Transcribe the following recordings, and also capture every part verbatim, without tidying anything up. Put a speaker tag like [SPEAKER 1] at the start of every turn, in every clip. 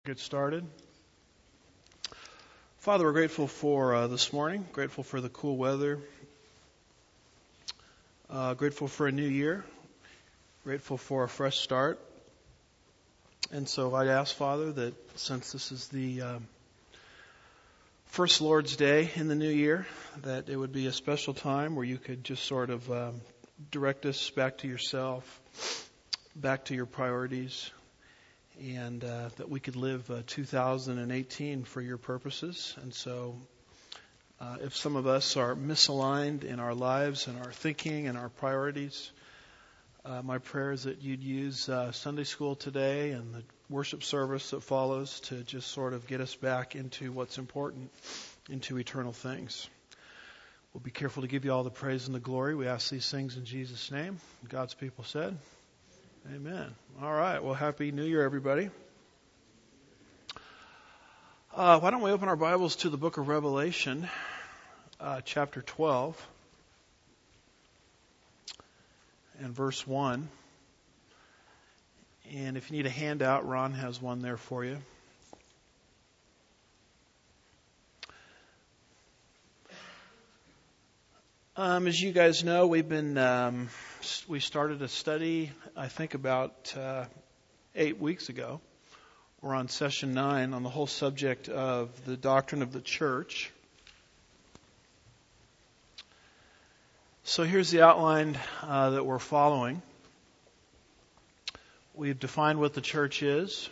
[SPEAKER 1] Get started. Father, we're grateful for uh, this morning, grateful for the cool weather, uh, grateful for a new year, grateful for a fresh start. And so I'd ask, Father, that since this is the uh, first Lord's Day in the new year, that it would be a special time where you could just sort of um, direct us back to yourself, back to your priorities, and uh, that we could live uh, two thousand eighteen for your purposes. And so uh, if some of us are misaligned in our lives and our thinking and our priorities, uh, my prayer is that you'd use uh, Sunday school today and the worship service that follows to just sort of get us back into what's important, into eternal things. We'll be careful to give you all the praise and the glory. We ask these things in Jesus' name. God's people said, amen. All right. Well, Happy New Year, everybody. Uh, why don't we open our Bibles to the book of Revelation, uh, chapter twelve, and verse one. And if you need a handout, Ron has one there for you. Um, as you guys know, we've been um, we started a study, I think, about uh, eight weeks ago. We're on session nine on the whole subject of the doctrine of the church. So here's the outline uh, that we're following. We've defined what the church is.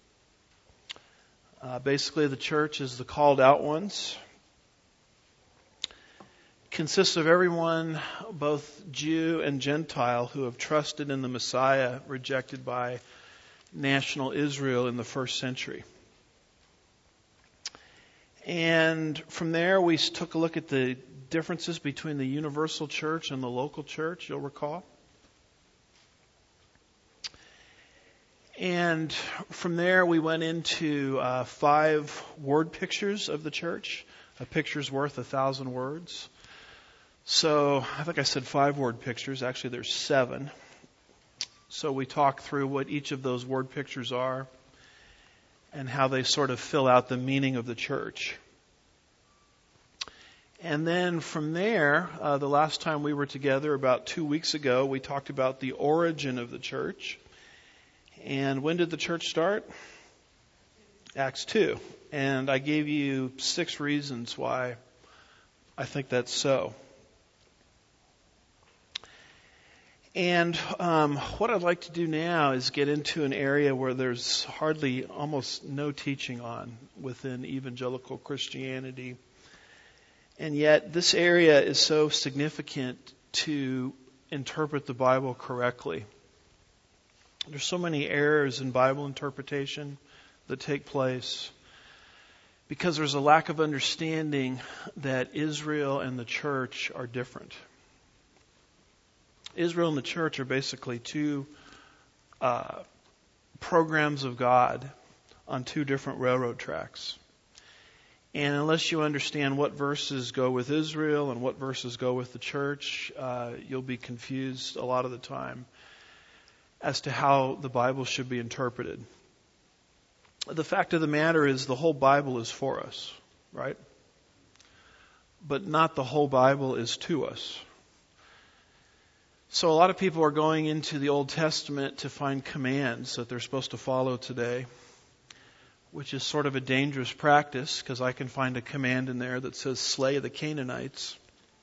[SPEAKER 1] Uh, basically, the church is the called out ones. Consists of everyone, both Jew and Gentile, who have trusted in the Messiah rejected by national Israel in the first century. And from there, we took a look at the differences between the universal church and the local church, you'll recall. And from there, we went into uh, five word pictures of the church. A picture's worth a thousand words. So I think I said five word pictures. Actually, there's seven. So we talk through what each of those word pictures are and how they sort of fill out the meaning of the church. And then from there, uh, the last time we were together, about two weeks ago, we talked about the origin of the church. And when did the church start? Acts two. And I gave you six reasons why I think that's so. And um, what I'd like to do now is get into an area where there's hardly, almost no teaching on within evangelical Christianity. And yet this area is so significant to interpret the Bible correctly. There's so many errors in Bible interpretation that take place because there's a lack of understanding that Israel and the church are different. Israel and the church are basically two uh, programs of God on two different railroad tracks. And unless you understand what verses go with Israel and what verses go with the church, uh, you'll be confused a lot of the time as to how the Bible should be interpreted. The fact of the matter is the whole Bible is for us, right? But not the whole Bible is to us. So a lot of people are going into the Old Testament to find commands that they're supposed to follow today, which is sort of a dangerous practice because I can find a command in there that says slay the Canaanites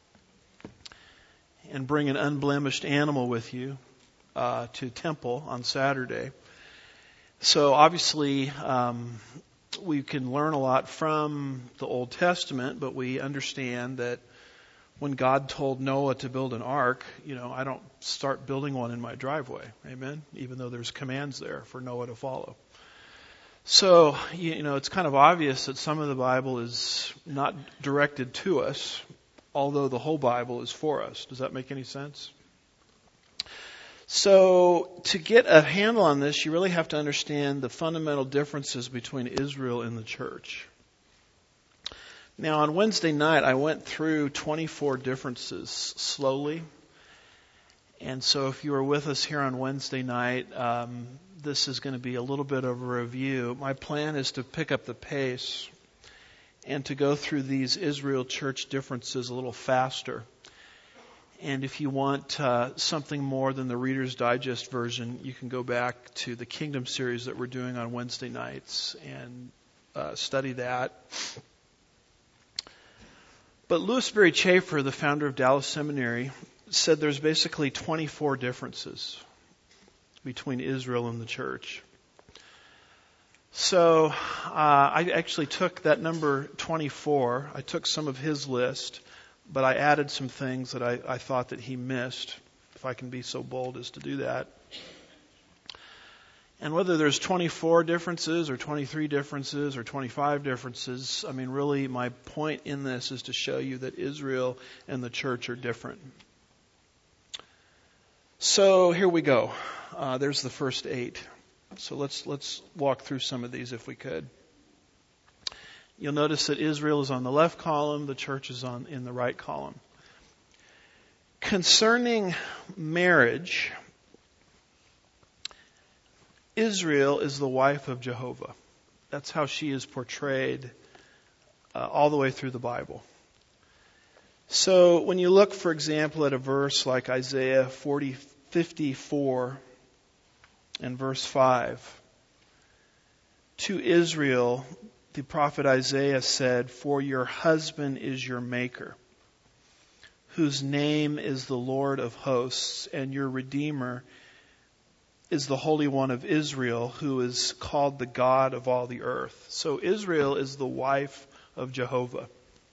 [SPEAKER 1] and bring an unblemished animal with you uh, to temple on Saturday. So obviously um, we can learn a lot from the Old Testament, but we understand that when God told Noah to build an ark, you know, I don't start building one in my driveway. Amen? Even though there's commands there for Noah to follow. So, you know, it's kind of obvious that some of the Bible is not directed to us, although the whole Bible is for us. Does that make any sense? So, to get a handle on this, you really have to understand the fundamental differences between Israel and the church. Now, on Wednesday night, I went through twenty-four differences slowly. And so if you were with us here on Wednesday night, um, this is going to be a little bit of a review. My plan is to pick up the pace and to go through these Israel church differences a little faster. And if you want uh, something more than the Reader's Digest version, you can go back to the Kingdom series that we're doing on Wednesday nights and uh, study that. But Louis Berry Chafer, the founder of Dallas Seminary, said there's basically twenty-four differences between Israel and the church. So uh, I actually took that number twenty-four. I took some of his list, but I added some things that I, I thought that he missed, if I can be so bold as to do that. And whether there's twenty-four differences or twenty-three differences or twenty-five differences, I mean, really my point in this is to show you that Israel and the church are different. So here we go. Uh, there's the first eight. So let's let's walk through some of these if we could. You'll notice that Israel is on the left column, the church is on in the right column. Concerning marriage, Israel is the wife of Jehovah. That's how she is portrayed uh, all the way through the Bible. So when you look, for example, at a verse like Isaiah forty, fifty-four and verse five, to Israel, the prophet Isaiah said, "For your husband is your maker, whose name is the Lord of hosts, and your Redeemer is the Holy One of Israel, who is called the God of all the earth." So Israel is the wife of Jehovah.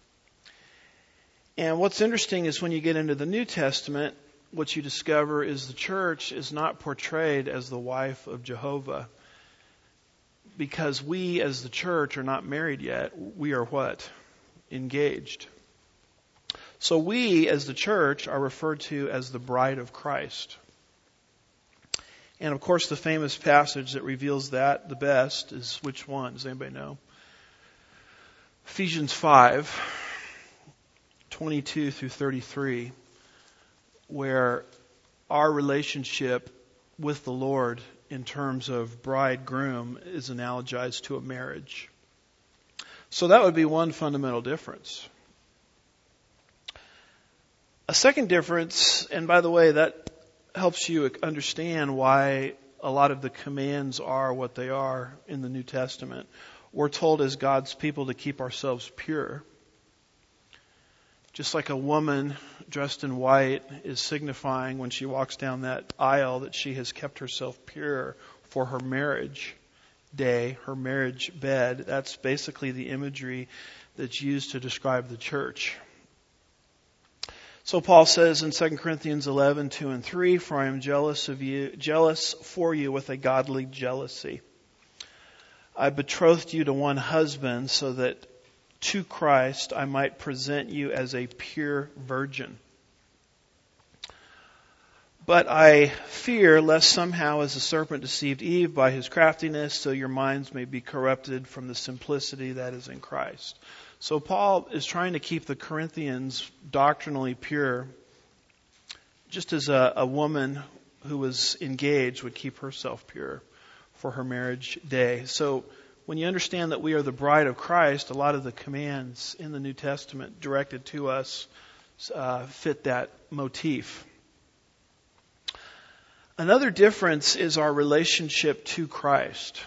[SPEAKER 1] And what's interesting is when you get into the New Testament, what you discover is the church is not portrayed as the wife of Jehovah. Because we as the church are not married yet. We are what? Engaged. So we as the church are referred to as the bride of Christ. And of course the famous passage that reveals that the best is which one? Does anybody know? Ephesians five, twenty-two through thirty-three, where our relationship with the Lord in terms of bride-groom is analogized to a marriage. So that would be one fundamental difference. A second difference, and by the way, that helps you understand why a lot of the commands are what they are in the New Testament. We're told as God's people to keep ourselves pure. Just like a woman dressed in white is signifying when she walks down that aisle that she has kept herself pure for her marriage day, her marriage bed. That's basically the imagery that's used to describe the church. So Paul says in Second Corinthians eleven, two and three, "For I am jealous of you, jealous for you with a godly jealousy. I betrothed you to one husband so that to Christ I might present you as a pure virgin. But I fear lest somehow as the serpent deceived Eve by his craftiness, so your minds may be corrupted from the simplicity that is in Christ." So Paul is trying to keep the Corinthians doctrinally pure, just as a, a woman who was engaged would keep herself pure for her marriage day. So when you understand that we are the bride of Christ, a lot of the commands in the New Testament directed to us uh, fit that motif. Another difference is our relationship to Christ.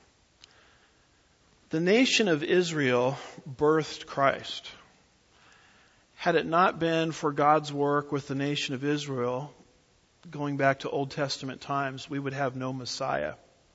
[SPEAKER 1] The nation of Israel birthed Christ. Had it not been for God's work with the nation of Israel, going back to Old Testament times, we would have no Messiah.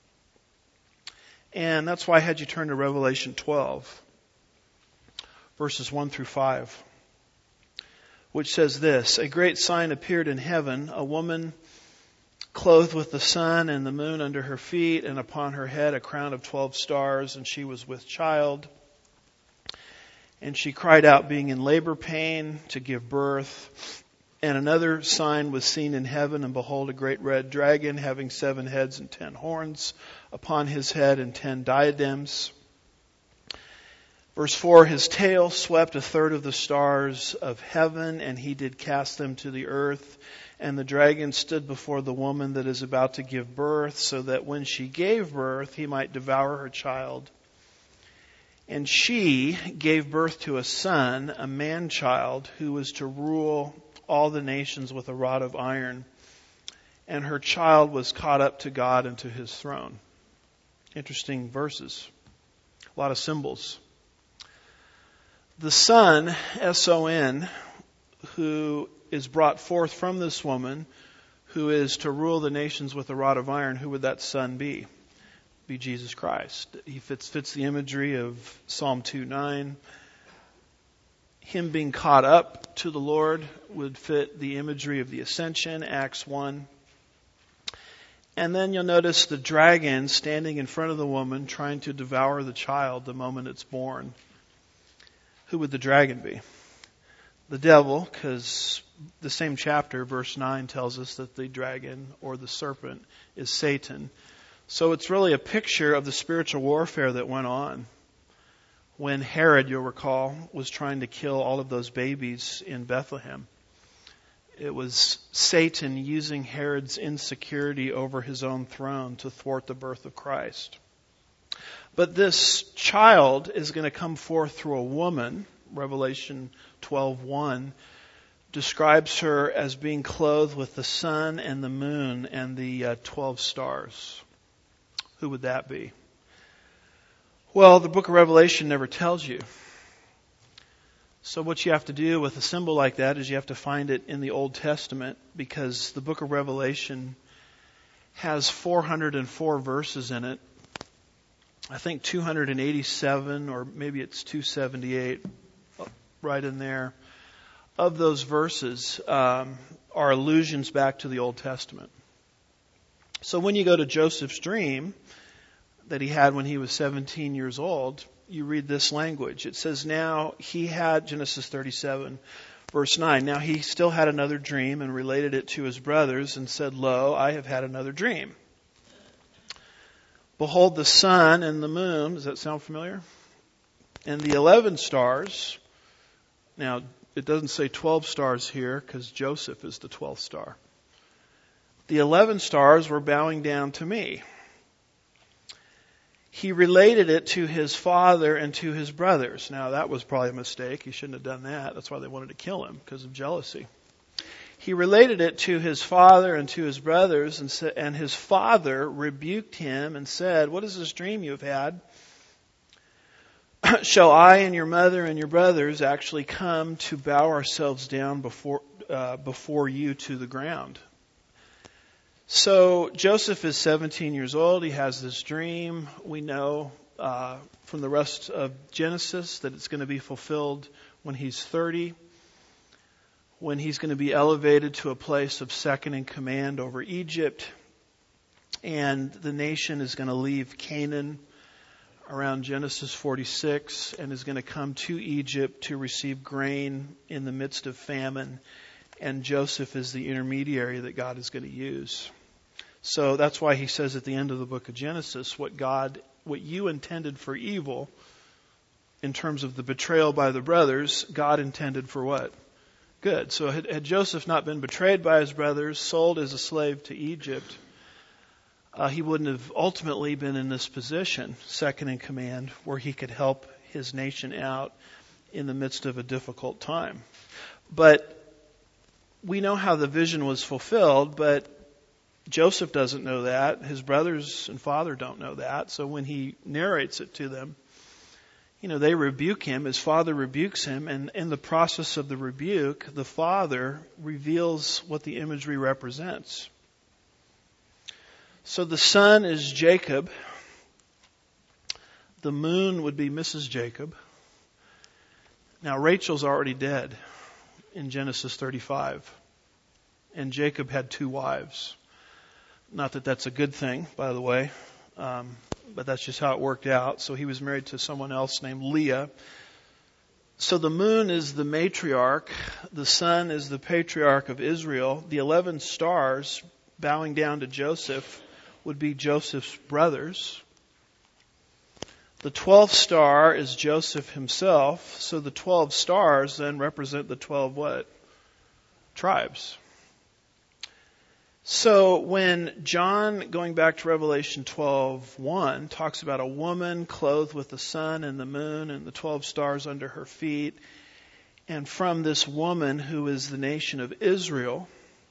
[SPEAKER 1] And that's why I had you turn to Revelation twelve, verses one through five, which says this: "A great sign appeared in heaven, a woman clothed with the sun and the moon under her feet, and upon her head a crown of twelve stars, and she was with child. And she cried out, being in labor pain, to give birth. And another sign was seen in heaven, and behold, a great red dragon, having seven heads and ten horns, upon his head and ten diadems. Verse four, his tail swept a third of the stars of heaven, and he did cast them to the earth. And the dragon stood before the woman that is about to give birth, so that when she gave birth, he might devour her child. And she gave birth to a son, a man-child, who was to rule all the nations with a rod of iron. And her child was caught up to God and to his throne. Interesting verses. A lot of symbols. The son, S O N, who is brought forth from this woman, who is to rule the nations with a rod of iron, who would that son be? Be Jesus Christ. He fits fits the imagery of Psalm two nine. Him being caught up to the Lord would fit the imagery of the ascension, Acts one. And then you'll notice the dragon standing in front of the woman trying to devour the child the moment it's born. Who would the dragon be? The devil, because the same chapter, verse nine, tells us that the dragon or the serpent is Satan. So it's really a picture of the spiritual warfare that went on when Herod, you'll recall, was trying to kill all of those babies in Bethlehem. It was Satan using Herod's insecurity over his own throne to thwart the birth of Christ. But this child is going to come forth through a woman. Revelation twelve one describes her as being clothed with the sun and the moon and the uh, twelve stars. Who would that be? Well, the book of Revelation never tells you. So what you have to do with a symbol like that is you have to find it in the Old Testament, because the book of Revelation has four hundred four verses in it. I think two hundred eighty-seven, or maybe it's two seventy-eight, right in there. Of those verses um, are allusions back to the Old Testament. So when you go to Joseph's dream that he had when he was seventeen years old, you read this language. It says, now he had, Genesis thirty-seven, verse nine, now he still had another dream and related it to his brothers and said, lo, I have had another dream. Behold, the sun and the moon, does that sound familiar? And the eleven stars, now it doesn't say twelve stars here because Joseph is the twelfth star. The eleven stars were bowing down to me. He related it to his father and to his brothers. Now that was probably a mistake. He shouldn't have done that. That's why they wanted to kill him, because of jealousy. He related it to his father and to his brothers, and, sa- and his father rebuked him and said, what is this dream you have had? Shall I and your mother and your brothers actually come to bow ourselves down before uh, before you to the ground? So Joseph is seventeen years old. He has this dream. We know uh, from the rest of Genesis that it's going to be fulfilled when he's thirty, when he's going to be elevated to a place of second in command over Egypt, and the nation is going to leave Canaan around Genesis forty-six and is going to come to Egypt to receive grain in the midst of famine. And Joseph is the intermediary that God is going to use. So that's why he says at the end of the book of Genesis, what God, what you intended for evil, in terms of the betrayal by the brothers, God intended for what? Good. So had, had Joseph not been betrayed by his brothers, sold as a slave to Egypt, uh, he wouldn't have ultimately been in this position, second in command, where he could help his nation out in the midst of a difficult time. But we know how the vision was fulfilled, but Joseph doesn't know that. His brothers and father don't know that. So when he narrates it to them, you know, they rebuke him. His father rebukes him. And in the process of the rebuke, the father reveals what the imagery represents. So the sun is Jacob. The moon would be Missus Jacob. Now Rachel's already dead in Genesis thirty-five. And Jacob had two wives. Not that that's a good thing, by the way, um, but that's just how it worked out. So he was married to someone else named Leah. So the moon is the matriarch. The sun is the patriarch of Israel. The eleven stars bowing down to Joseph would be Joseph's brothers. The twelfth star is Joseph himself. So the twelve stars then represent the twelve what? Tribes. So when John, going back to Revelation twelve one, talks about a woman clothed with the sun and the moon and the twelve stars under her feet, and from this woman who is the nation of Israel,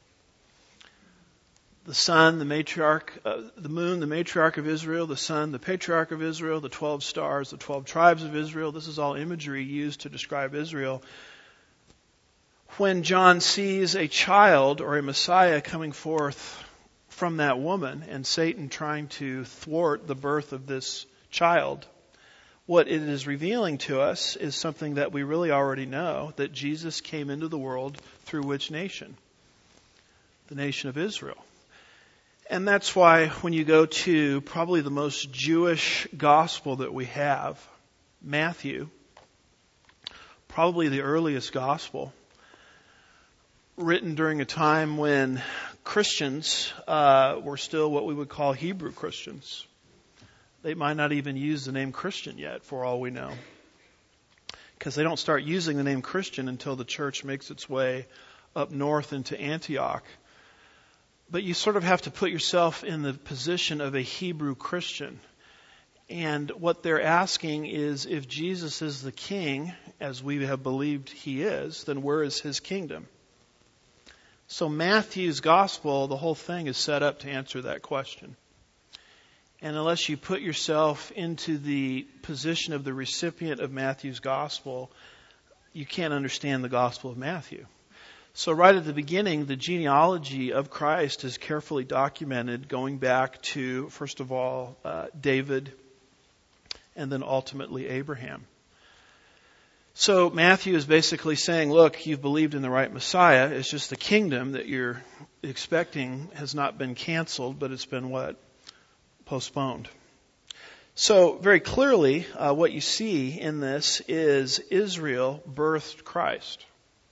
[SPEAKER 1] the sun, the matriarch, uh, the moon, the matriarch of Israel, the sun, the patriarch of Israel, the twelve stars, the twelve tribes of Israel. This is all imagery used to describe Israel. When John sees a child or a Messiah coming forth from that woman and Satan trying to thwart the birth of this child, what it is revealing to us is something that we really already know, that Jesus came into the world through which nation? The nation of Israel. And that's why when you go to probably the most Jewish gospel that we have, Matthew, probably the earliest gospel, written during a time when Christians uh, were still what we would call Hebrew Christians. They might not even use the name Christian yet, for all we know. Because they don't start using the name Christian until the church makes its way up north into Antioch. But you sort of have to put yourself in the position of a Hebrew Christian. And what they're asking is, if Jesus is the king, as we have believed he is, then where is his kingdom? So Matthew's gospel, the whole thing is set up to answer that question. And unless you put yourself into the position of the recipient of Matthew's gospel, you can't understand the gospel of Matthew. So right at the beginning, the genealogy of Christ is carefully documented, going back to, first of all, uh, David, and then ultimately Abraham. So Matthew is basically saying, look, you've believed in the right Messiah. It's just the kingdom that you're expecting has not been canceled, but it's been what? Postponed. So very clearly, uh, what you see in this is Israel birthed Christ.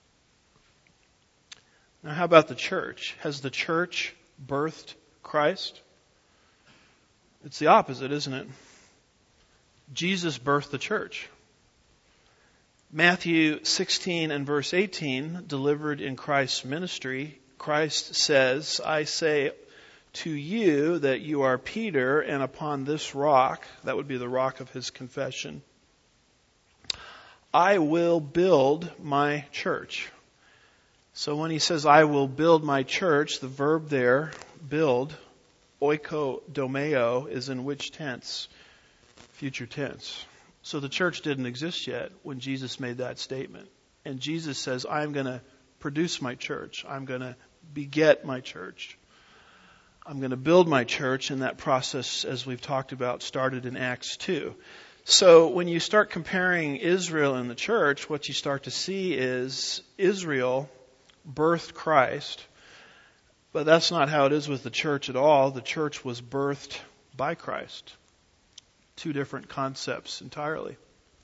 [SPEAKER 1] Now how about the church? Has the church birthed Christ? It's the opposite, isn't it? Jesus birthed the church. Matthew sixteen and verse eighteen, delivered in Christ's ministry, Christ says, I say to you that you are Peter, and upon this rock, that would be the rock of his confession, I will build my church. So when he says, I will build my church, the verb there, build, oikodomeo, is in which tense? Future tense. So the church didn't exist yet when Jesus made that statement. And Jesus says, I'm going to produce my church. I'm going to beget my church. I'm going to build my church. And that process, as we've talked about, started in Acts two. So when you start comparing Israel and the church, what you start to see is Israel birthed Christ. But that's not how it is with the church at all. The church was birthed by Christ. Two different concepts entirely.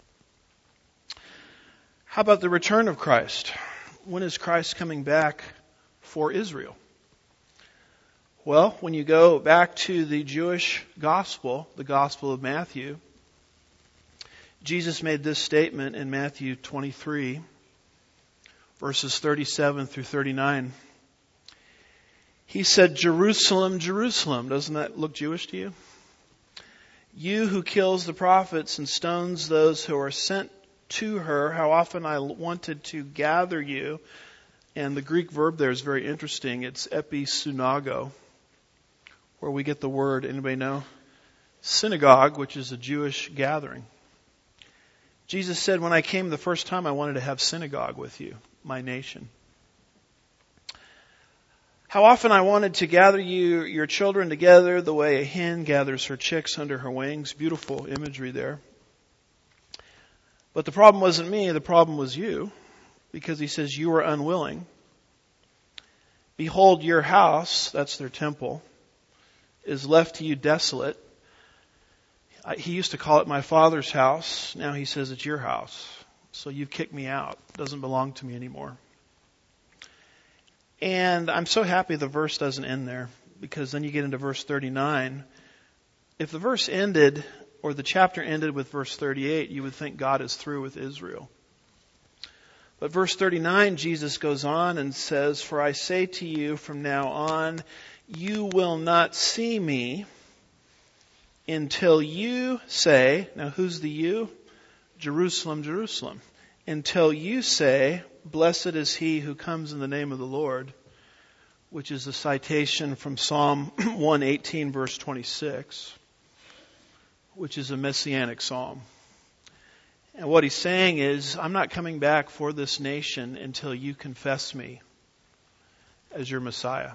[SPEAKER 1] How about the return of Christ? When is Christ coming back for Israel? Well, when you go back to the Jewish gospel, the gospel of Matthew, Jesus made this statement in Matthew twenty-three, verses thirty-seven through thirty-nine. He said, Jerusalem, Jerusalem. Doesn't that look Jewish to you? You who kills the prophets and stones those who are sent to her, how often I wanted to gather you. And the Greek verb there is very interesting. It's episunago, where we get the word, anybody know? Synagogue, which is a Jewish gathering. Jesus said, when I came the first time, I wanted to have synagogue with you, my nation. How often I wanted to gather you, your children together, the way a hen gathers her chicks under her wings. Beautiful imagery there. But the problem wasn't me, the problem was you. Because he says, you were unwilling. Behold, your house, that's their temple, is left to you desolate. He used to call it my father's house. Now he says it's your house. So you've kicked me out. It doesn't belong to me anymore. And I'm so happy the verse doesn't end there, because then you get into verse thirty-nine. If the verse ended, or the chapter ended with verse thirty-eight, you would think God is through with Israel. But verse thirty-nine, Jesus goes on and says, "For I say to you from now on, you will not see me until you say," now who's the you? Jerusalem, Jerusalem. "Until you say, blessed is he who comes in the name of the Lord," which is a citation from Psalm one eighteen, verse twenty-six, which is a messianic psalm. And what he's saying is, I'm not coming back for this nation until you confess me as your Messiah.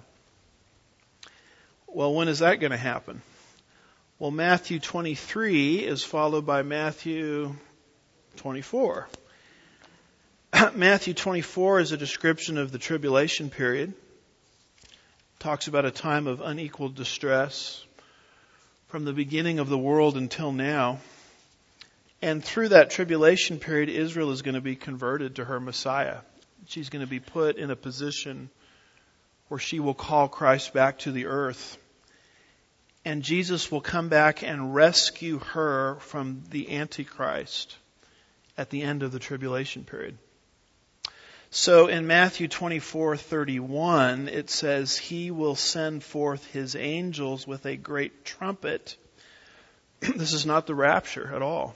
[SPEAKER 1] Well, when is that going to happen? Well, Matthew twenty-three is followed by Matthew twenty-four. Matthew twenty-four is a description of the tribulation period. It talks about a time of unequaled distress from the beginning of the world until now. And through that tribulation period, Israel is going to be converted to her Messiah. She's going to be put in a position where she will call Christ back to the earth. And Jesus will come back and rescue her from the Antichrist at the end of the tribulation period. So in Matthew twenty-four thirty-one, it says, "He will send forth his angels with a great trumpet." This is not the rapture at all.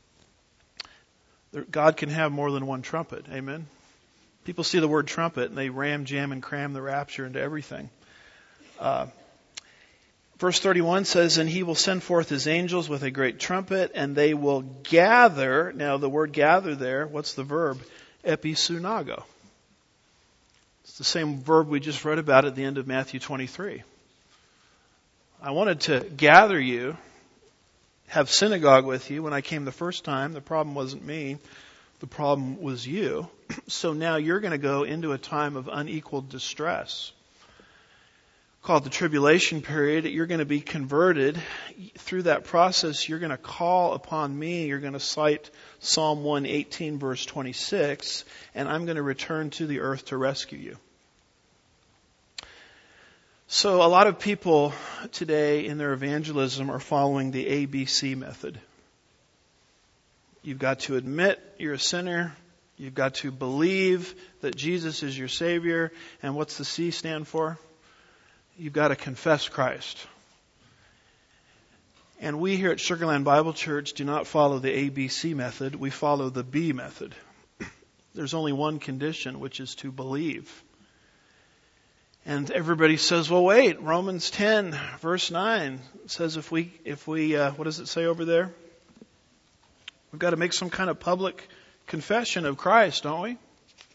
[SPEAKER 1] God can have more than one trumpet. Amen? People see the word trumpet and they ram, jam, and cram the rapture into everything. Uh, verse thirty-one says, "And he will send forth his angels with a great trumpet, and they will gather." Now the word gather there, what's the verb? Episunago. It's the same verb we just read about at the end of Matthew twenty-three. I wanted to gather you, have synagogue with you when I came the first time. The problem wasn't me. The problem was you. So now you're going to go into a time of unequaled distress called the tribulation period. You're going to be converted. Through that process, you're going to call upon me. You're going to cite Psalm one eighteen, verse twenty-six, and I'm going to return to the earth to rescue you. So a lot of people today in their evangelism are following the A B C method. You've got to admit you're a sinner. You've got to believe that Jesus is your Savior. And what's the C stand for? You've got to confess Christ. And we here at Sugarland Bible Church do not follow the A B C method. We follow the B method. There's only one condition, which is to believe. And everybody says, well, wait, Romans ten, verse nine says if we, if we, uh, what does it say over there? We've got to make some kind of public confession of Christ, don't we?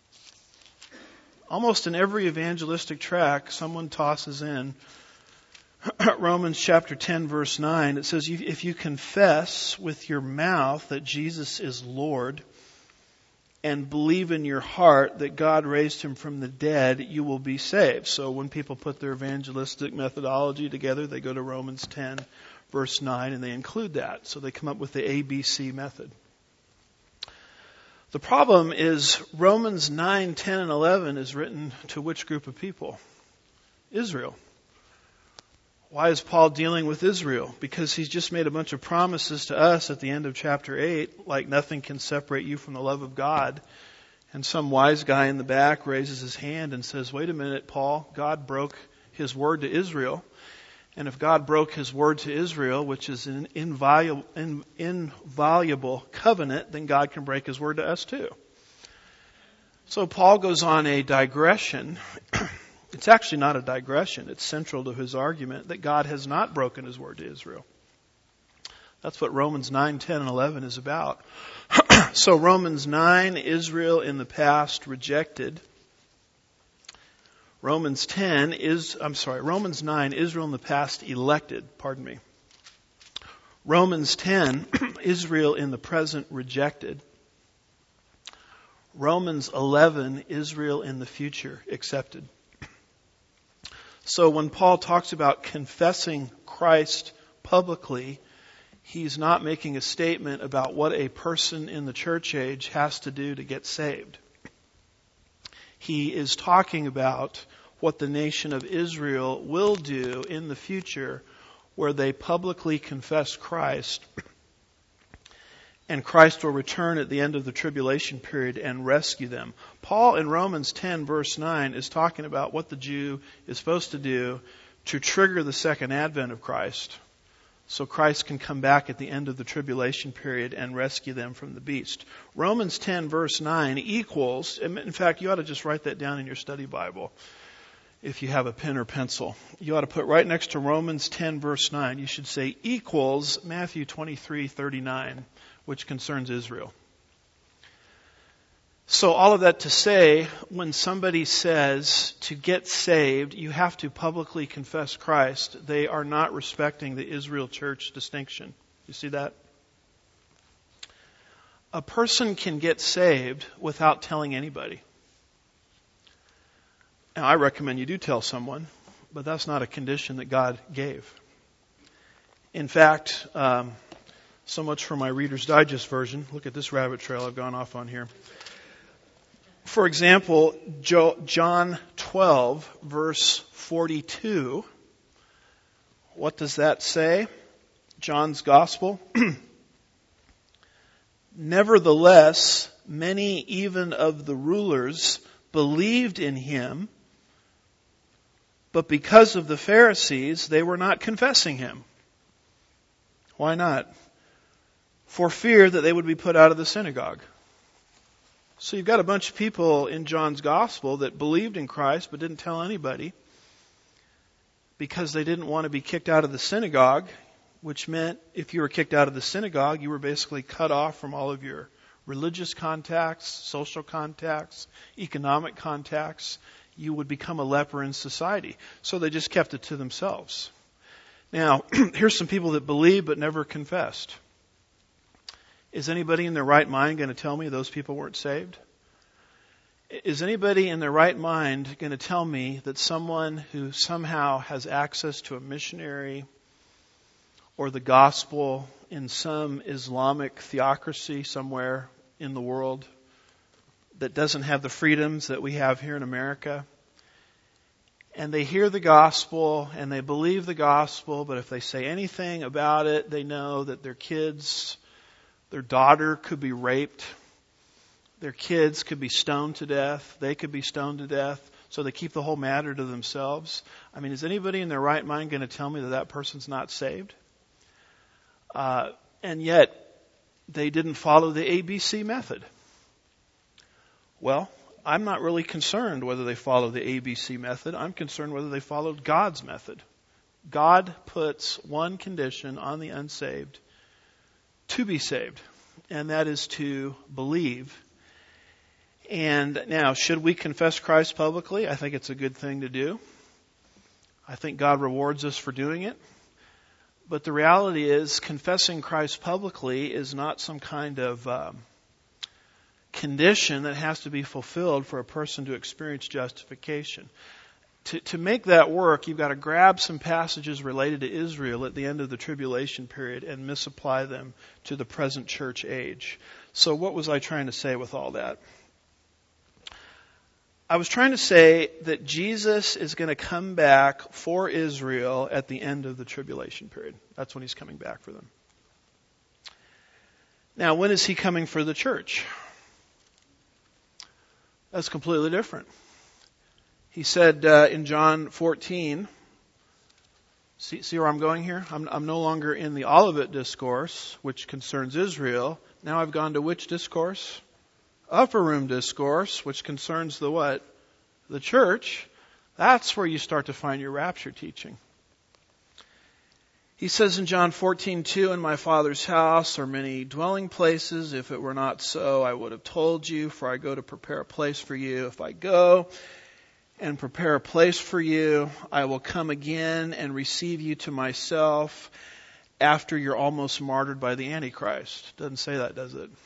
[SPEAKER 1] Almost in every evangelistic track, someone tosses in Romans chapter ten, verse nine. It says, if you confess with your mouth that Jesus is Lord and believe in your heart that God raised him from the dead, you will be saved. So when people put their evangelistic methodology together, they go to Romans ten, verse nine, and they include that. So they come up with the A B C method. The problem is Romans nine, ten, and eleven is written to which group of people? Israel. Why is Paul dealing with Israel? Because he's just made a bunch of promises to us at the end of chapter eight, like nothing can separate you from the love of God. And some wise guy in the back raises his hand and says, wait a minute, Paul, God broke his word to Israel. And if God broke his word to Israel, which is an inviolable, in, inviolable covenant, then God can break his word to us too. So Paul goes on a digression. It's actually not a digression. It's central to his argument that God has not broken his word to Israel. That's what Romans nine, ten, and eleven is about. So Romans nine, Israel in the past rejected. Romans ten is, I'm sorry, Romans nine, Israel in the past elected, pardon me. Romans ten, Israel in the present rejected. Romans eleven, Israel in the future accepted. So when Paul talks about confessing Christ publicly, he's not making a statement about what a person in the church age has to do to get saved. He is talking about what the nation of Israel will do in the future where they publicly confess Christ and Christ will return at the end of the tribulation period and rescue them. Paul in Romans ten verse nine is talking about what the Jew is supposed to do to trigger the second advent of Christ, so Christ can come back at the end of the tribulation period and rescue them from the beast. Romans ten verse nine equals, in fact, you ought to just write that down in your study Bible if you have a pen or pencil. You ought to put right next to Romans ten verse nine, you should say equals Matthew twenty-three thirty-nine, which concerns Israel. So all of that to say, when somebody says to get saved, you have to publicly confess Christ, they are not respecting the Israel church distinction. You see that? A person can get saved without telling anybody. Now, I recommend you do tell someone, but that's not a condition that God gave. In fact, um, so much for my Reader's Digest version. Look at this rabbit trail I've gone off on here. For example, John twelve, verse forty-two. What does that say? John's Gospel. Nevertheless, many even of the rulers believed in him, but because of the Pharisees, they were not confessing him. Why not? For fear that they would be put out of the synagogue. So you've got a bunch of people in John's Gospel that believed in Christ but didn't tell anybody because they didn't want to be kicked out of the synagogue, which meant if you were kicked out of the synagogue, you were basically cut off from all of your religious contacts, social contacts, economic contacts. You would become a leper in society. So they just kept it to themselves. Now, here's some people that believed but never confessed. Is anybody in their right mind going to tell me those people weren't saved? Is anybody in their right mind going to tell me that someone who somehow has access to a missionary or the gospel in some Islamic theocracy somewhere in the world that doesn't have the freedoms that we have here in America, and they hear the gospel and they believe the gospel, but if they say anything about it, they know that their kids, their daughter could be raped. Their kids could be stoned to death. They could be stoned to death. So they keep the whole matter to themselves. I mean, is anybody in their right mind going to tell me that that person's not saved? Uh, and yet, they didn't follow the A B C method. Well, I'm not really concerned whether they follow the A B C method. I'm concerned whether they followed God's method. God puts one condition on the unsaved to be saved, and that is to believe. And now, should we confess Christ publicly? I think it's a good thing to do. I think God rewards us for doing it. But the reality is, confessing Christ publicly is not some kind of um, condition that has to be fulfilled for a person to experience justification. To, to make that work, you've got to grab some passages related to Israel at the end of the tribulation period and misapply them to the present church age. So what was I trying to say with all that? I was trying to say that Jesus is going to come back for Israel at the end of the tribulation period. That's when he's coming back for them. Now, when is he coming for the church? That's completely different. He said uh, in John fourteen, see, see where I'm going here? I'm, I'm no longer in the Olivet discourse, which concerns Israel. Now I've gone to which discourse? Upper room discourse, which concerns the what? The church. That's where you start to find your rapture teaching. He says in John fourteen two, in my Father's house are many dwelling places. If it were not so, I would have told you, for I go to prepare a place for you. If I go and prepare a place for you, I will come again and receive you to myself after you're almost martyred by the Antichrist. Doesn't say that, does it?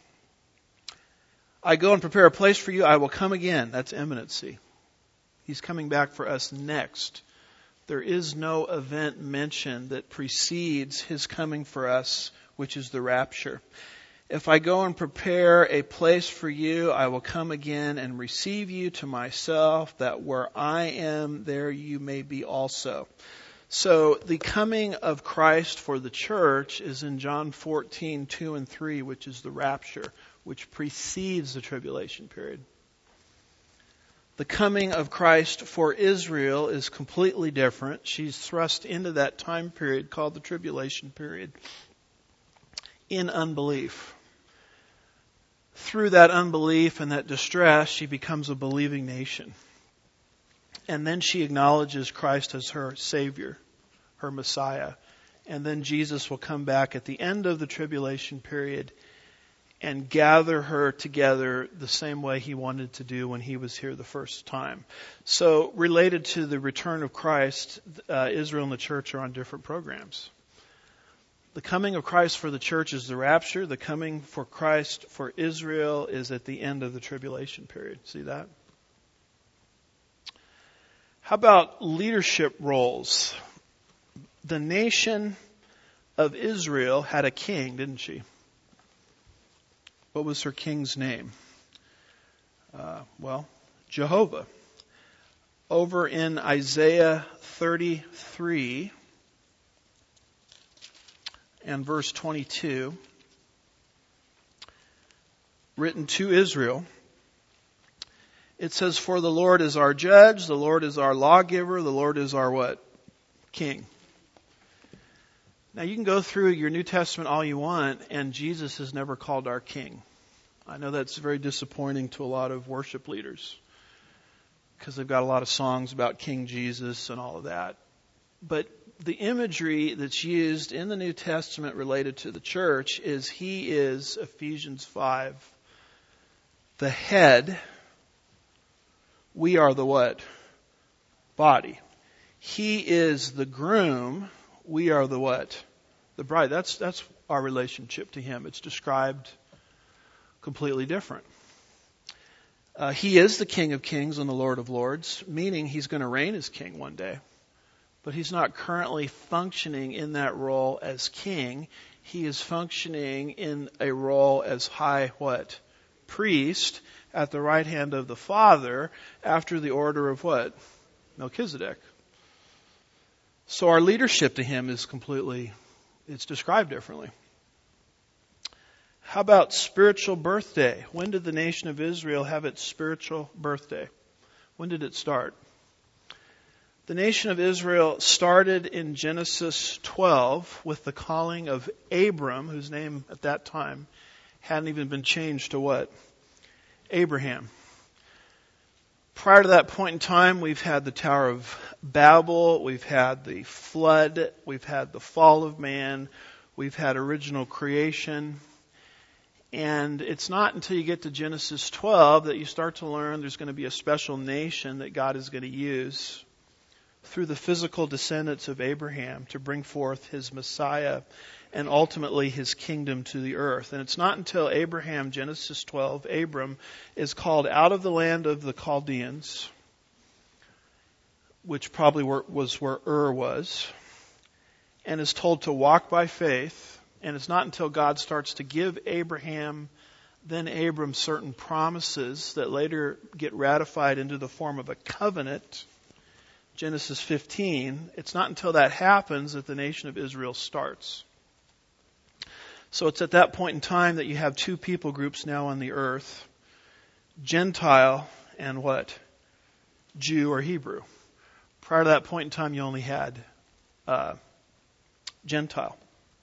[SPEAKER 1] I go and prepare a place for you, I will come again. That's imminency. He's coming back for us next. There is no event mentioned that precedes his coming for us, which is the rapture. If I go and prepare a place for you, I will come again and receive you to myself, that where I am, there you may be also. So the coming of Christ for the church is in John fourteen, two and three, which is the rapture, which precedes the tribulation period. The coming of Christ for Israel is completely different. She's thrust into that time period called the tribulation period in unbelief. Through that unbelief and that distress, she becomes a believing nation. And then she acknowledges Christ as her Savior, her Messiah. And then Jesus will come back at the end of the tribulation period and gather her together the same way he wanted to do when he was here the first time. So related to the return of Christ, uh, Israel and the church are on different programs. The coming of Christ for the church is the rapture. The coming for Christ for Israel is at the end of the tribulation period. See that? How about leadership roles? The nation of Israel had a king, didn't she? What was her king's name? Uh, well, Jehovah. Over in Isaiah thirty-three and verse twenty-two, written to Israel, it says, "For the Lord is our judge, the Lord is our lawgiver, the Lord is our what? King." Now you can go through your New Testament all you want, and Jesus is never called our King. I know that's very disappointing to a lot of worship leaders, because they've got a lot of songs about King Jesus and all of that. But the imagery that's used in the New Testament related to the church is he is, Ephesians five, the head. We are the what? Body. He is the groom. We are the what? The bride. That's that's our relationship to him. It's described completely different. Uh, he is the King of Kings and the Lord of Lords, meaning he's going to reign as king one day. But he's not currently functioning in that role as king. He is functioning in a role as high what? Priest at the right hand of the Father after the order of what? Melchizedek. So our leadership to him is completely, it's described differently. How about spiritual birthday? When did the nation of Israel have its spiritual birthday? When did it start? The nation of Israel started in Genesis twelve with the calling of Abram, whose name at that time hadn't even been changed to what? Abraham. Prior to that point in time, we've had the Tower of Babel, we've had the flood, we've had the fall of man, we've had original creation. And it's not until you get to Genesis twelve that you start to learn there's going to be a special nation that God is going to use through the physical descendants of Abraham to bring forth his Messiah and ultimately his kingdom to the earth. And it's not until Abraham, Genesis twelve, Abram is called out of the land of the Chaldeans, which probably were, was where Ur was, and is told to walk by faith. And it's not until God starts to give Abraham, then Abram, certain promises that later get ratified into the form of a covenant, Genesis fifteen, it's not until that happens that the nation of Israel starts. So it's at that point in time that you have two people groups now on the earth, Gentile and what? Jew or Hebrew. Prior to that point in time, you only had uh, Gentile.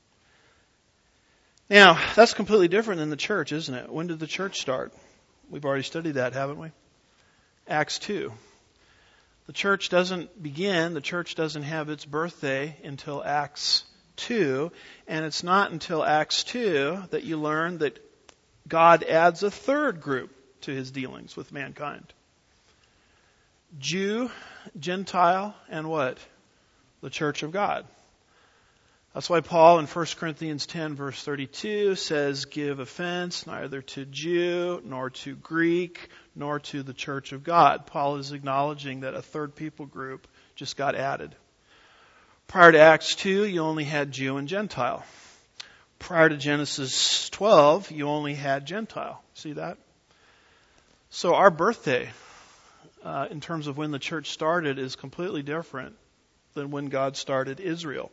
[SPEAKER 1] Now, that's completely different than the church, isn't it? When did the church start? We've already studied that, haven't we? Acts two. The church doesn't begin, the church doesn't have its birthday until Acts two, and it's not until Acts two that you learn that God adds a third group to his dealings with mankind. Jew, Gentile, and what? The church of God. That's why Paul in First Corinthians ten verse thirty-two says, "Give offense neither to Jew, nor to Greek, nor to the church of God." Paul is acknowledging that a third people group just got added. Prior to Acts two, you only had Jew and Gentile. Prior to Genesis twelve, you only had Gentile. See that? So our birthday, uh, in terms of when the church started, is completely different than when God started Israel.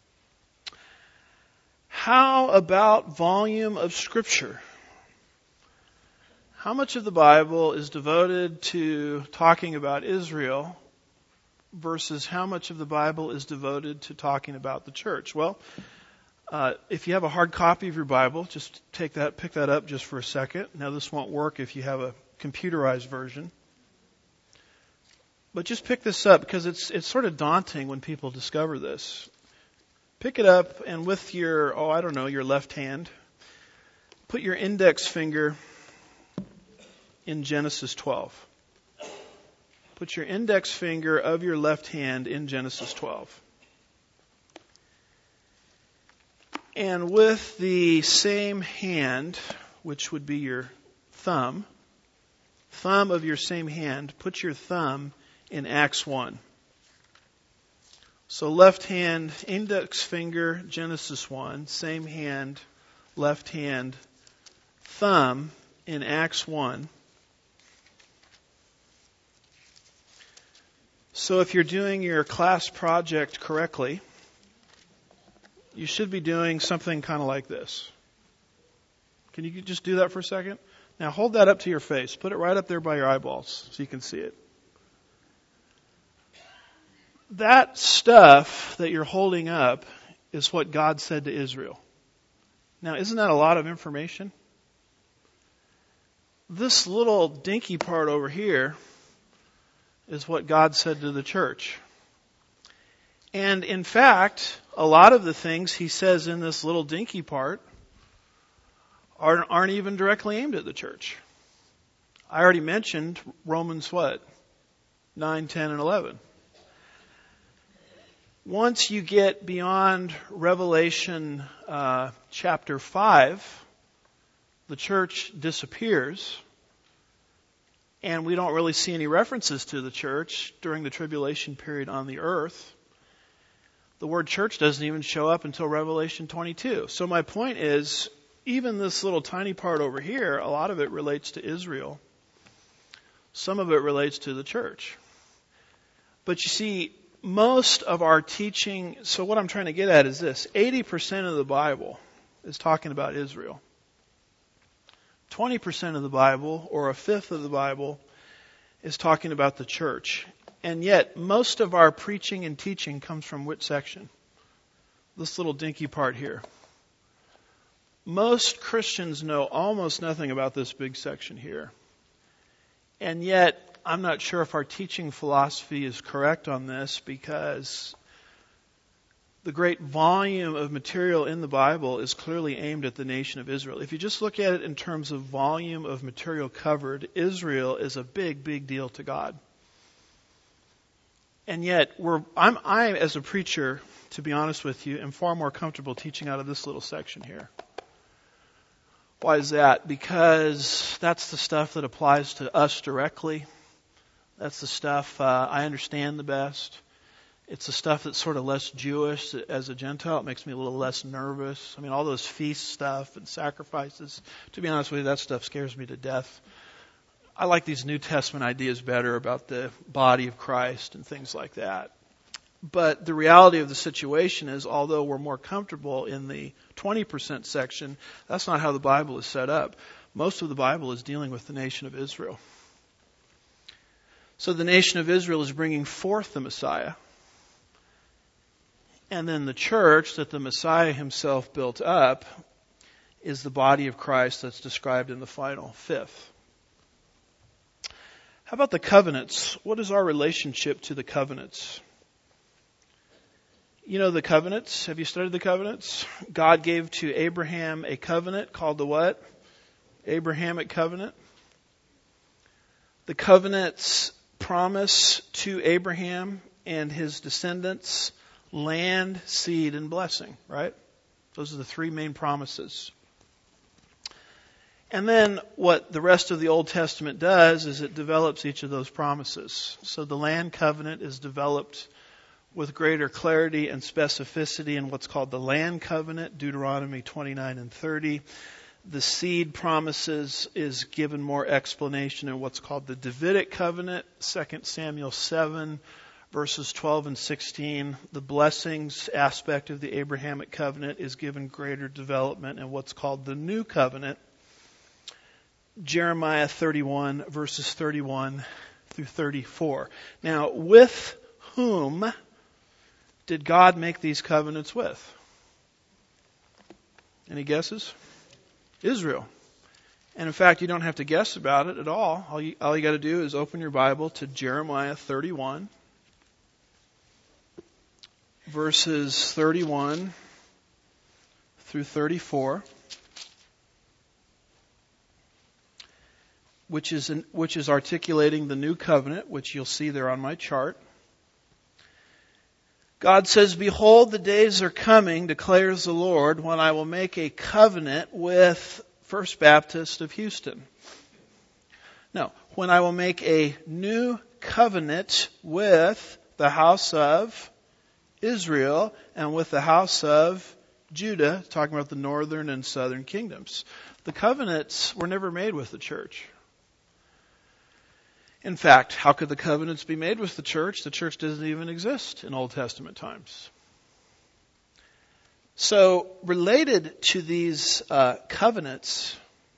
[SPEAKER 1] How about volume of Scripture? How much of the Bible is devoted to talking about Israel versus how much of the Bible is devoted to talking about the church? Well, uh, if you have a hard copy of your Bible, just take that, pick that up just for a second. Now, this won't work if you have a computerized version. But just pick this up because it's it's sort of daunting when people discover this. Pick it up and with your, oh, I don't know, your left hand, put your index finger in Genesis twelve. Put your index finger of your left hand in Genesis twelve. And with the same hand, which would be your thumb, thumb of your same hand, put your thumb in Acts one. So left hand, index finger, Genesis one, same hand, left hand, thumb in Acts one. So if you're doing your class project correctly, you should be doing something kind of like this. Can you just do that for a second? Now hold that up to your face. Put it right up there by your eyeballs so you can see it. That stuff that you're holding up is what God said to Israel. Now, isn't that a lot of information? This little dinky part over here is what God said to the church. And in fact, a lot of the things he says in this little dinky part aren't, aren't even directly aimed at the church. I already mentioned Romans what? nine, ten, and eleven. Once you get beyond Revelation uh, chapter five, the church disappears, and we don't really see any references to the church during the tribulation period on the earth. The word church doesn't even show up until Revelation twenty-two. So my point is, even this little tiny part over here, a lot of it relates to Israel. Some of it relates to the church. But you see, most of our teaching, so what I'm trying to get at is this. eighty percent of the Bible is talking about Israel. twenty percent of the Bible, or a fifth of the Bible, is talking about the church. And yet, most of our preaching and teaching comes from which section? This little dinky part here. Most Christians know almost nothing about this big section here. And yet, I'm not sure if our teaching philosophy is correct on this, because the great volume of material in the Bible is clearly aimed at the nation of Israel. If you just look at it in terms of volume of material covered, Israel is a big, big deal to God. And yet, we're, I'm, I, as a preacher, to be honest with you, am far more comfortable teaching out of this little section here. Why is that? Because that's the stuff that applies to us directly. That's the stuff uh, I understand the best. It's the stuff that's sort of less Jewish. As a Gentile, it makes me a little less nervous. I mean, all those feast stuff and sacrifices, to be honest with you, that stuff scares me to death. I like these New Testament ideas better about the body of Christ and things like that. But the reality of the situation is, although we're more comfortable in the twenty percent section, that's not how the Bible is set up. Most of the Bible is dealing with the nation of Israel. So the nation of Israel is bringing forth the Messiah. And then the church that the Messiah himself built up is the body of Christ that's described in the final fifth. How about the covenants? What is our relationship to the covenants? You know the covenants? Have you studied the covenants? God gave to Abraham a covenant called the what? Abrahamic covenant. The covenants promise to Abraham and his descendants land, seed, and blessing, right? Those are the three main promises. And then what the rest of the Old Testament does is it develops each of those promises. So the land covenant is developed with greater clarity and specificity in what's called the land covenant, Deuteronomy twenty-nine and thirty. The seed promises is given more explanation in what's called the Davidic covenant, Second Samuel seven, verses twelve and sixteen, the blessings aspect of the Abrahamic covenant is given greater development in what's called the new covenant. Jeremiah thirty-one, verses thirty-one through thirty-four. Now, with whom did God make these covenants with? Any guesses? Israel. And in fact, you don't have to guess about it at all. All you, all you got to do is open your Bible to Jeremiah thirty-one, verses thirty-one through thirty-four, which is in, which is articulating the new covenant, which you'll see there on my chart. God says, "Behold, the days are coming, declares the Lord, when I will make a covenant with First Baptist of Houston. No, when I will make a new covenant with the house of Israel and with the house of Judah," talking about the northern and southern kingdoms. The covenants were never made with the church. In fact, how could the covenants be made with the church? The church doesn't even exist in Old Testament times. So, related to these uh, covenants,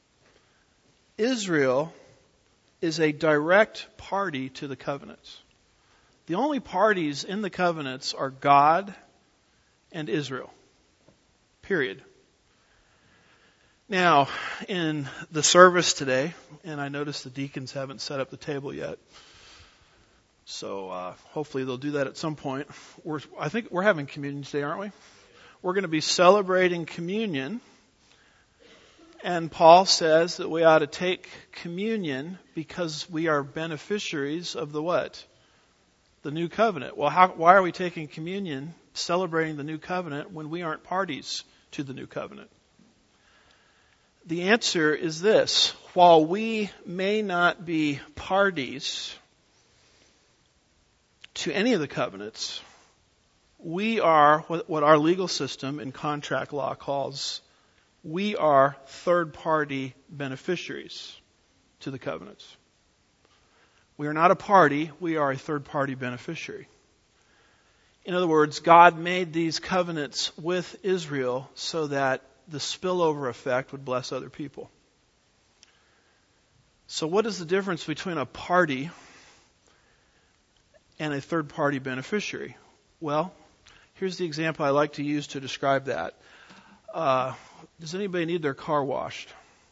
[SPEAKER 1] Israel is a direct party to the covenants. The only parties in the covenants are God and Israel. Period. Now, in the service today, and I notice the deacons haven't set up the table yet, so uh, hopefully they'll do that at some point. We're, I think we're having communion today, aren't we? We're going to be celebrating communion, and Paul says that we ought to take communion because we are beneficiaries of the what? The new covenant. Well, how, why are we taking communion, celebrating the new covenant, when we aren't parties to the new covenant? The answer is this: while we may not be parties to any of the covenants, we are what our legal system in contract law calls, we are third-party beneficiaries to the covenants. We are not a party, we are a third-party beneficiary. In other words, God made these covenants with Israel so that the spillover effect would bless other people. So what is the difference between a party and a third-party beneficiary? Well, here's the example I like to use to describe that. Uh, does anybody need their car washed?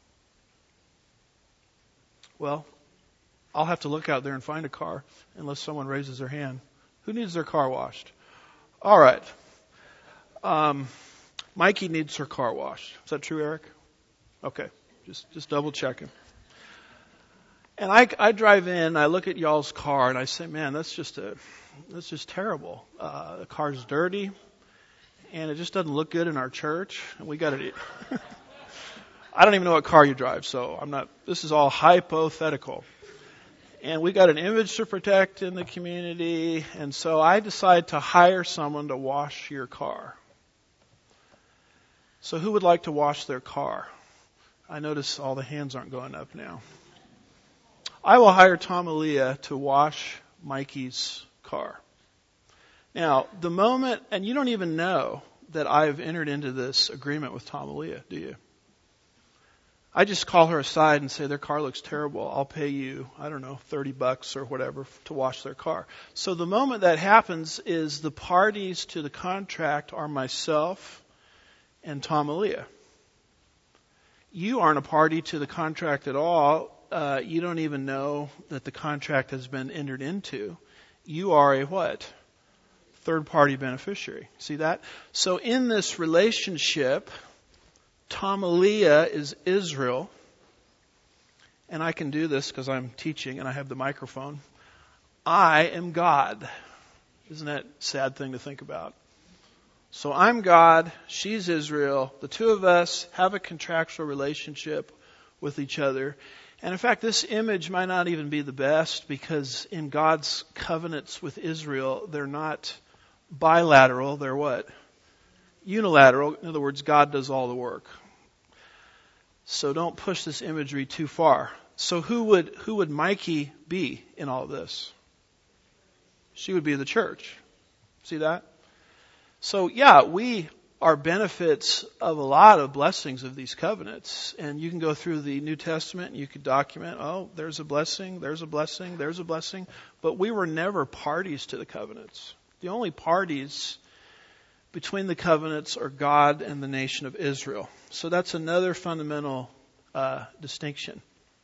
[SPEAKER 1] Well, I'll have to look out there and find a car unless someone raises their hand. Who needs their car washed? All right. Um, Mikey needs her car washed. Is that true, Eric? Okay. Just just double checking. And I, I drive in, I look at y'all's car, and I say, man, that's just a that's just terrible. Uh, the car's dirty, and it just doesn't look good in our church. And we got it. I don't even know what car you drive, so I'm not. This is all hypothetical. And we got an image to protect in the community, and so I decide to hire someone to wash your car. So who would like to wash their car? I notice all the hands aren't going up now. I will hire Tom Aaliyah to wash Mikey's car. Now, the moment, and you don't even know that I've entered into this agreement with Tom Aaliyah, do you? I just call her aside and say, their car looks terrible. I'll pay you, I don't know, thirty bucks or whatever to wash their car. So the moment that happens is the parties to the contract are myself and Tom Aaliyah. You aren't a party to the contract at all. Uh, you don't even know that the contract has been entered into. You are a what? Third-party beneficiary. See that? So in this relationship, Tom Aaliyah is Israel, and I can do this because I'm teaching and I have the microphone. I am God. Isn't that a sad thing to think about? So I'm God, she's Israel. The two of us have a contractual relationship with each other. And in fact, this image might not even be the best because in God's covenants with Israel, they're not bilateral, they're what? Unilateral. In other words, God does all the work. So don't push this imagery too far. So who would who would Mikey be in all of this? She would be the church. See that? So yeah, we are benefits of a lot of blessings of these covenants. And you can go through the New Testament and you could document, oh, there's a blessing, there's a blessing, there's a blessing. But we were never parties to the covenants. The only parties between the covenants are God and the nation of Israel. So that's another fundamental uh, distinction.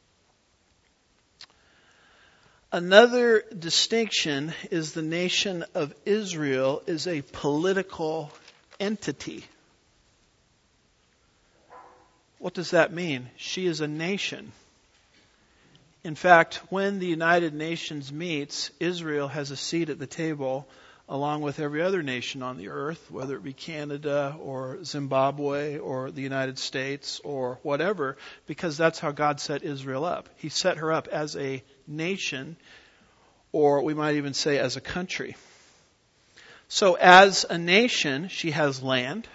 [SPEAKER 1] Another distinction is the nation of Israel is a political entity. What does that mean? She is a nation. In fact, when the United Nations meets, Israel has a seat at the table along with every other nation on the earth, whether it be Canada or Zimbabwe or the United States or whatever, because that's how God set Israel up. He set her up as a nation, or we might even say as a country. So as a nation, she has land,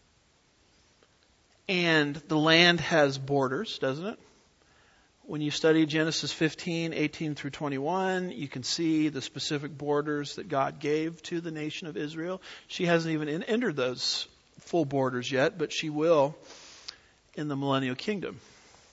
[SPEAKER 1] and the land has borders, doesn't it? When you study Genesis fifteen, eighteen through twenty-one, you can see the specific borders that God gave to the nation of Israel. She hasn't even entered those full borders yet, but she will in the millennial kingdom.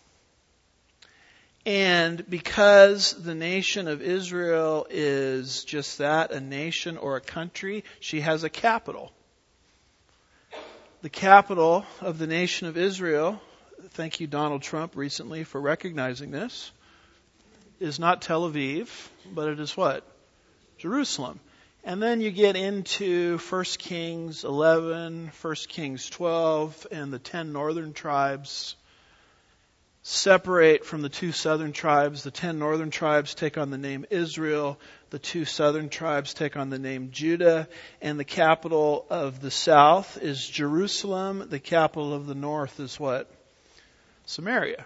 [SPEAKER 1] And because the nation of Israel is just that, a nation or a country, she has a capital. The capital of the nation of Israel, thank you Donald Trump recently for recognizing this, is not Tel Aviv, but it is what? Jerusalem. And then you get into First Kings eleven, First Kings twelve, and the ten northern tribes separate from the two southern tribes. The ten northern tribes take on the name Israel. The two southern tribes take on the name Judah. And the capital of the south is Jerusalem. The capital of the north is what? Samaria.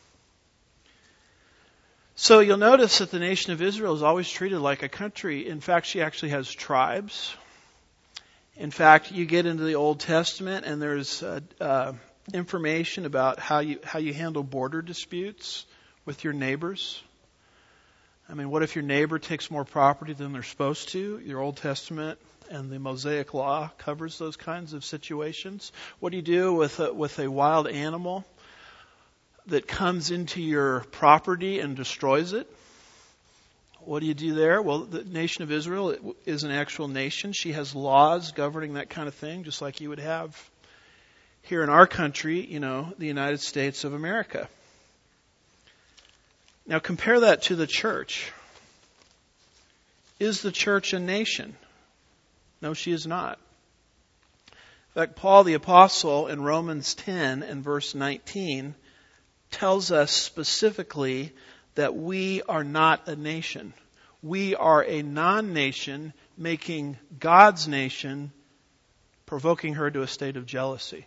[SPEAKER 1] So you'll notice that the nation of Israel is always treated like a country. In fact, she actually has tribes. In fact, you get into the Old Testament and there's uh, uh, information about how you how you handle border disputes with your neighbors. I mean, what if your neighbor takes more property than they're supposed to? Your Old Testament and the Mosaic Law covers those kinds of situations. What do you do with a, with a wild animal that comes into your property and destroys it? What do you do there? Well, the nation of Israel is an actual nation. She has laws governing that kind of thing, just like you would have here in our country, you know, the United States of America. Now compare that to the church. Is the church a nation? No, she is not. In fact, Paul the Apostle in Romans ten and verse nineteen tells us specifically that we are not a nation. We are a non-nation making God's nation, provoking her to a state of jealousy.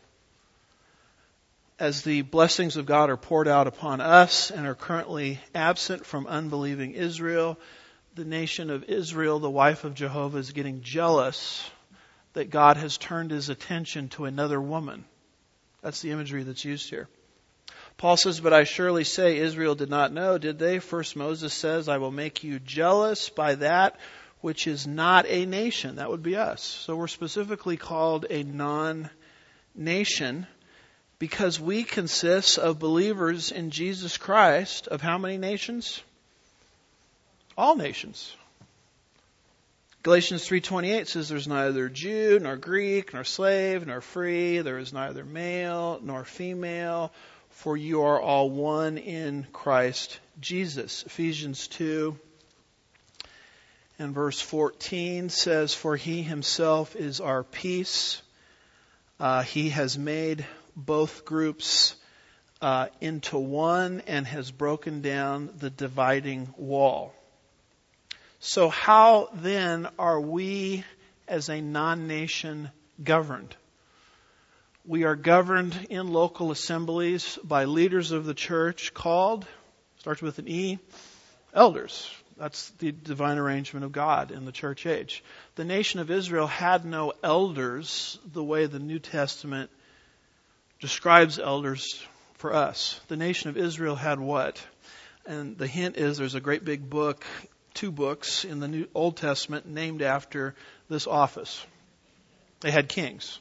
[SPEAKER 1] As the blessings of God are poured out upon us and are currently absent from unbelieving Israel, the nation of Israel, the wife of Jehovah, is getting jealous that God has turned his attention to another woman. That's the imagery that's used here. Paul says, but I surely say Israel did not know, did they? First Moses says, I will make you jealous by that which is not a nation. That would be us. So we're specifically called a non-nation because we consist of believers in Jesus Christ of how many nations? All nations. Galatians three twenty-eight says there's neither Jew, nor Greek, nor slave, nor free. There is neither male nor female, for you are all one in Christ Jesus. Ephesians two and verse fourteen says, for he himself is our peace. Uh, he has made both groups uh, into one and has broken down the dividing wall. So how then are we as a non-nation governed? We are governed in local assemblies by leaders of the church called, starts with an E, elders. That's the divine arrangement of God in the church age. The nation of Israel had no elders the way the New Testament describes elders for us. The nation of Israel had what? And the hint is there's a great big book two books in the New Old Testament named after this office. They had kings.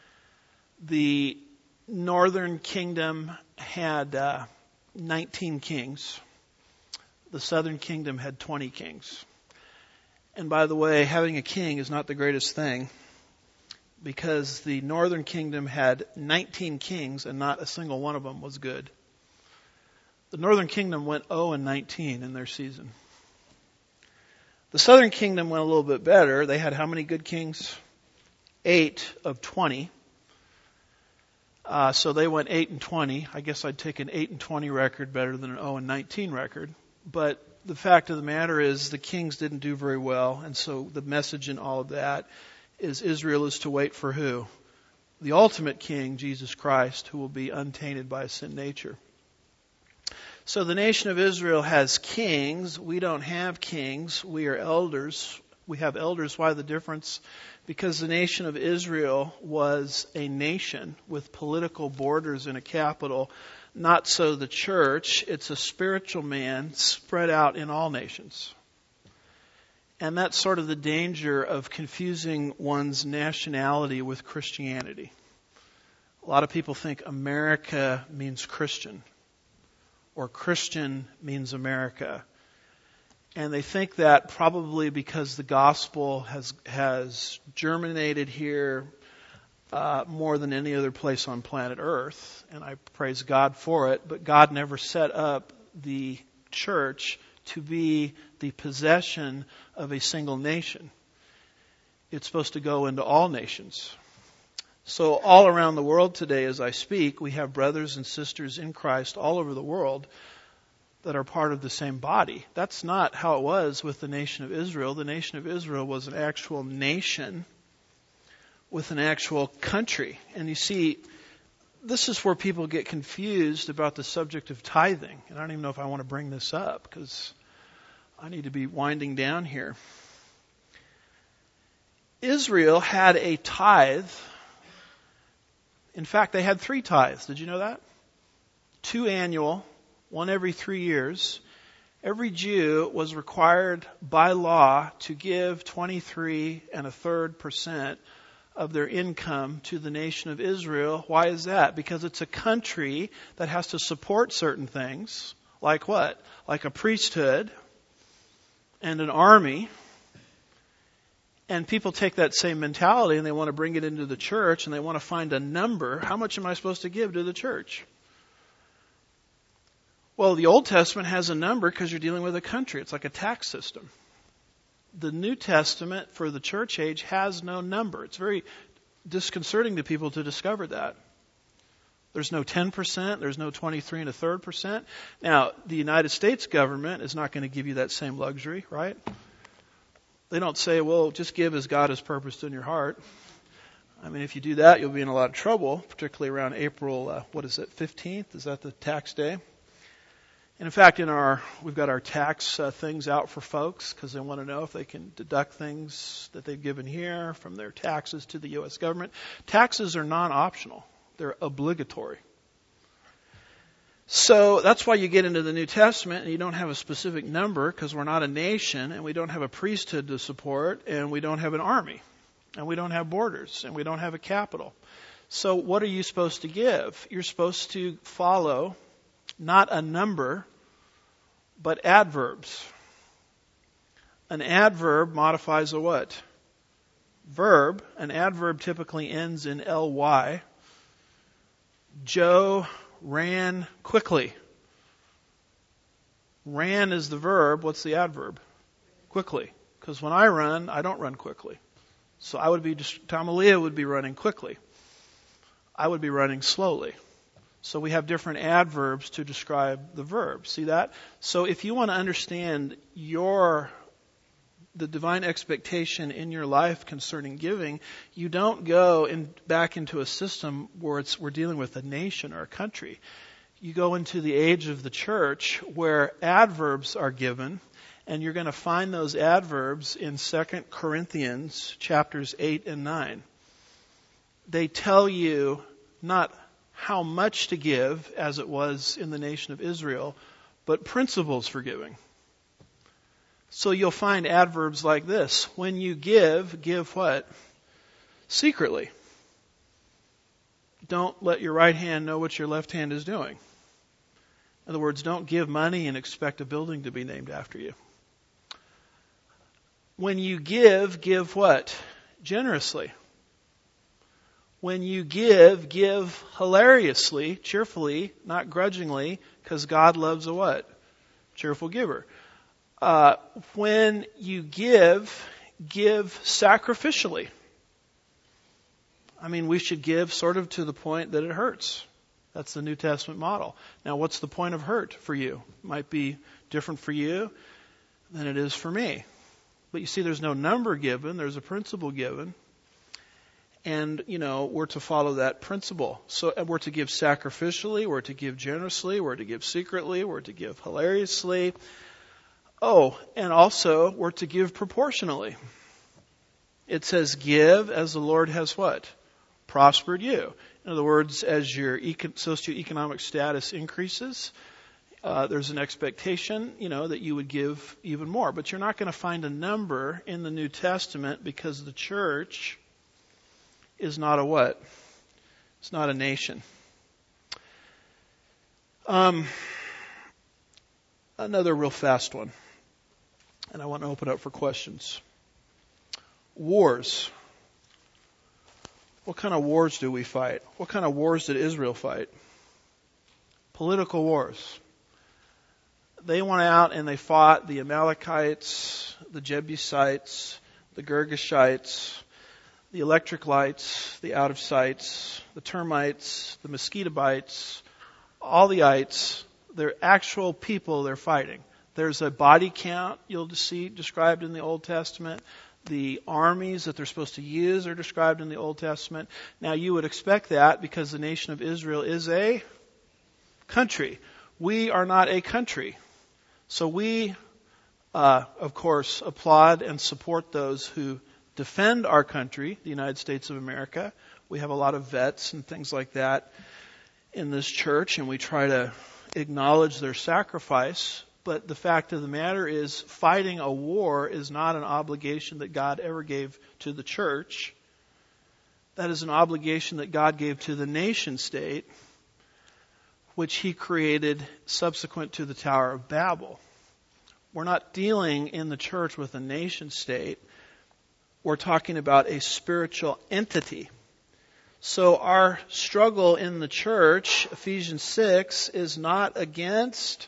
[SPEAKER 1] The northern kingdom had uh, nineteen kings. The southern kingdom had twenty kings. And by the way, having a king is not the greatest thing, because the northern kingdom had nineteen kings and not a single one of them was good. The northern kingdom went oh and nineteen in their season. The southern kingdom went a little bit better. They had how many good kings? Eight of twenty. Uh, so they went eight and twenty. I guess I'd take an eight and twenty record better than an oh and nineteen record. But the fact of the matter is the kings didn't do very well. And so the message in all of that is Israel is to wait for who? The ultimate king, Jesus Christ, who will be untainted by a sin nature. So the nation of Israel has kings. We don't have kings. We are elders. We have elders. Why the difference? Because the nation of Israel was a nation with political borders and a capital. Not so the church. It's a spiritual man spread out in all nations. And that's sort of the danger of confusing one's nationality with Christianity. A lot of people think America means Christian, or Christian means America. And they think that probably because the gospel has has germinated here uh, more than any other place on planet Earth. And I praise God for it. But God never set up the church to be the possession of a single nation. It's supposed to go into all nations. So all around the world today as I speak, we have brothers and sisters in Christ all over the world that are part of the same body. That's not how it was with the nation of Israel. The nation of Israel was an actual nation with an actual country. And you see, this is where people get confused about the subject of tithing. And I don't even know if I want to bring this up because I need to be winding down here. Israel had a tithe. In fact, they had three tithes. Did you know that? Two annual, one every three years. Every Jew was required by law to give twenty-three and a third percent of their income to the nation of Israel. Why is that? Because it's a country that has to support certain things. Like what? Like a priesthood and an army. And people take that same mentality and they want to bring it into the church and they want to find a number. How much am I supposed to give to the church? Well, the Old Testament has a number because you're dealing with a country. It's like a tax system. The New Testament for the church age has no number. It's very disconcerting to people to discover that. There's no ten percent. There's no twenty-three and a third percent. Now, the United States government is not going to give you that same luxury, right? They don't say, well, just give as God has purposed in your heart. I mean, if you do that, you'll be in a lot of trouble, particularly around April, uh, what is it, fifteenth? Is that the tax day? And in fact, in our we've got our tax uh, things out for folks because they want to know if they can deduct things that they've given here from their taxes to the U S government. Taxes are non-optional. They're obligatory. So that's why you get into the New Testament and you don't have a specific number because we're not a nation and we don't have a priesthood to support and we don't have an army and we don't have borders and we don't have a capital. So what are you supposed to give? You're supposed to follow not a number, but adverbs. An adverb modifies a what? Verb. An adverb typically ends in ly. Joe ran quickly. Ran is the verb. What's the adverb? Quickly. Because when I run, I don't run quickly. So I would be, Tamalia would be running quickly. I would be running slowly. So we have different adverbs to describe the verb. See that? So if you want to understand your the divine expectation in your life concerning giving, you don't go in, back into a system where it's, we're dealing with a nation or a country. You go into the age of the church where adverbs are given, and you're going to find those adverbs in Second Corinthians chapters eight and nine. They tell you not how much to give, as it was in the nation of Israel, but principles for giving. So you'll find adverbs like this. When you give, give what? Secretly. Don't let your right hand know what your left hand is doing. In other words, don't give money and expect a building to be named after you. When you give, give what? Generously. When you give, give hilariously, cheerfully, not grudgingly, because God loves a what? Cheerful giver. Uh, when you give, give sacrificially. I mean, we should give sort of to the point that it hurts. That's the New Testament model. Now, what's the point of hurt for you? It might be different for you than it is for me. But you see, there's no number given. There's a principle given. And, you know, we're to follow that principle. So we're to give sacrificially. We're to give generously. We're to give secretly. We're to give hilariously. Oh, and also we're to give proportionally. It says give as the Lord has what? Prospered you. In other words, as your eco- socioeconomic status increases, uh, there's an expectation, you know, that you would give even more. But you're not going to find a number in the New Testament because the church is not a what? It's not a nation. Um, another real fast one. And I want to open up for questions. Wars. What kind of wars do we fight? What kind of wars did Israel fight? Political wars. They went out and they fought the Amalekites, the Jebusites, the Girgashites, the electric lights, the out of sights, the termites, the mosquito bites, all the ites. They're actual people they're fighting. There's a body count you'll see described in the Old Testament. The armies that they're supposed to use are described in the Old Testament. Now you would expect that because the nation of Israel is a country. We are not a country. So we, uh, of course, applaud and support those who defend our country, the United States of America. We have a lot of vets and things like that in this church, and we try to acknowledge their sacrifice. But the fact of the matter is, fighting a war is not an obligation that God ever gave to the church. That is an obligation that God gave to the nation state, which He created subsequent to the Tower of Babel. We're not dealing in the church with a nation state. We're talking about a spiritual entity. So our struggle in the church, Ephesians six, is not against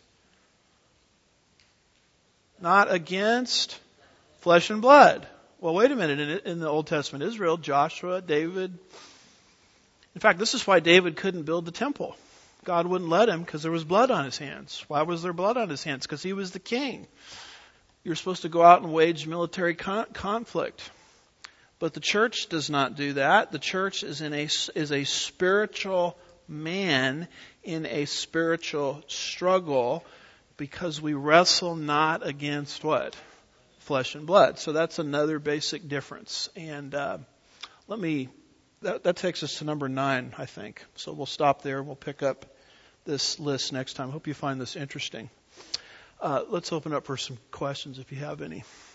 [SPEAKER 1] Not against flesh and blood. Well, wait a minute. In, in the Old Testament Israel, Joshua, David. In fact, this is why David couldn't build the temple. God wouldn't let him because there was blood on his hands. Why was there blood on his hands? Because he was the king. You're supposed to go out and wage military con- conflict. But the church does not do that. The church is in a, is a spiritual man in a spiritual struggle, because we wrestle not against what? Flesh and blood. So that's another basic difference. And uh, let me, that, that takes us to number nine, I think. So we'll stop there. We'll pick up this list next time. Hope you find this interesting. Uh, let's open up for some questions if you have any.